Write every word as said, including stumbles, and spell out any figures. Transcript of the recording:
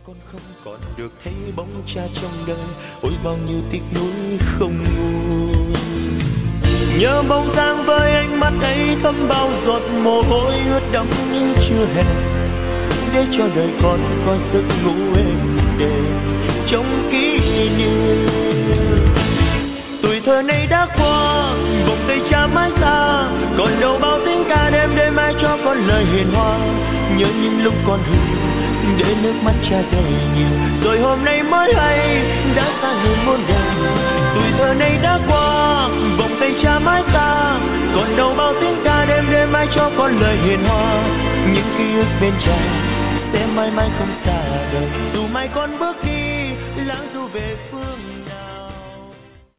con không còn được thấy bóng cha trong đời, ôi bao nhiêu tiếc nuối không nguôi. Nhớ bóng dáng với ánh mắt ấy thấm bao giọt mồ hôi ướt đẫm nhưng chưa hẹn, để cho đời con có giấc ngủ êm đềm trong kỷ niệm. Tuổi thơ này đã qua, vòng tay cha mãi xa, còn đâu bao tiếng ca đêm đêm ai cho con lời hiền hòa. Nhớ những lúc con hư để nước mắt cha đầy nhiều, rồi hôm nay mới hay đã xa người muôn đời. Tuổi thơ này đã qua, vòng tay cha mãi xa, còn đâu bao tiếng ca đêm đêm ai cho con lời hiền hòa. Những ký ức bên cha sẽ mãi mãi không xa đời, dù mai con bước đi lãng du về phương